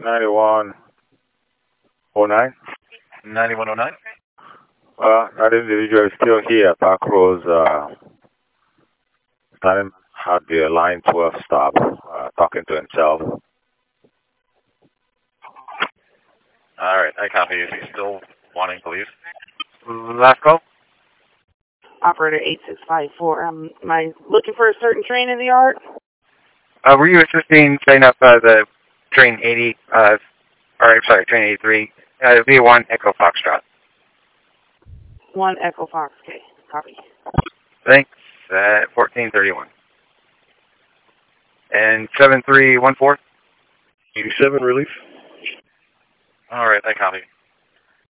9109. 9109? That individual is still here, back rows, standing at the line 12 stop, talking to himself. Alright, I copy. Is he still wanting to leave? Last call. Operator 8654. Am I looking for a certain train in the yard? Were you assisting setting up the train 80, train 83, via 1 Echo Foxtrot? 1 Echo Fox. Okay, copy. Thanks. 1431. And 7314? 87 relief. Alright, I copy.